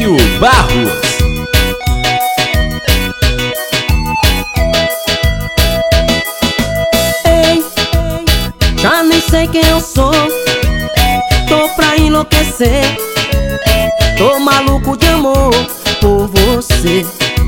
Toninho Barros. Ei, já nem sei quem eu sou, tô pra enlouquecer, tô maluco de amor por você.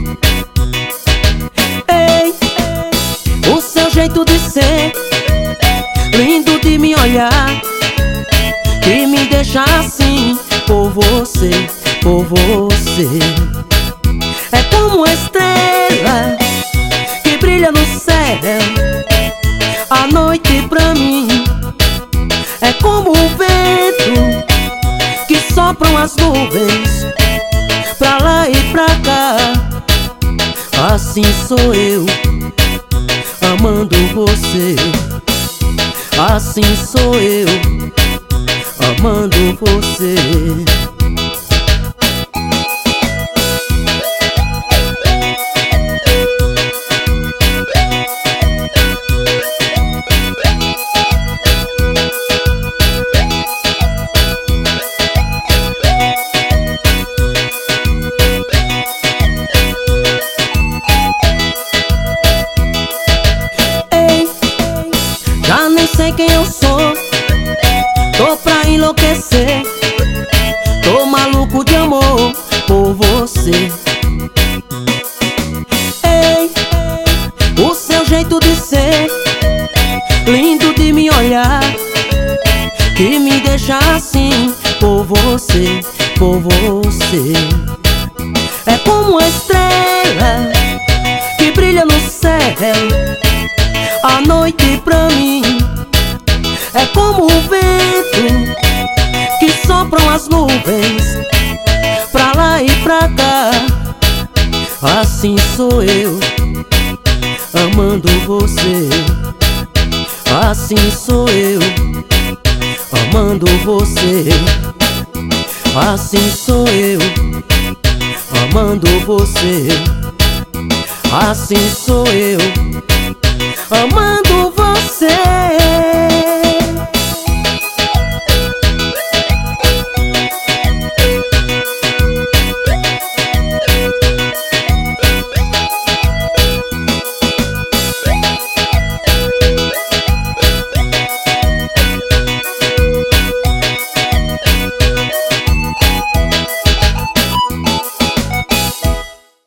Ei, o seu jeito de ser, lindo de me olhar, que me deixa assim por você, por você. É como uma estrela que brilha no céu à noite pra mim. É como o vento que sopram as nuvens pra lá e pra cá. Assim sou eu, amando você. Assim sou eu, amando você. Ei, já nem sei quem eu sou, tô pra enlouquecer, tô maluco de amor por você. Ei, o seu jeito de ser, lindo de me olhar, que me deixa assim por você, por você. É como uma estrela que brilha no céu à noite pra mim. É como o vento que sopram as nuvens pra lá e pra cá. Assim sou eu, amando você. Assim sou eu, amando você. Assim sou eu, amando você. Assim sou eu, amando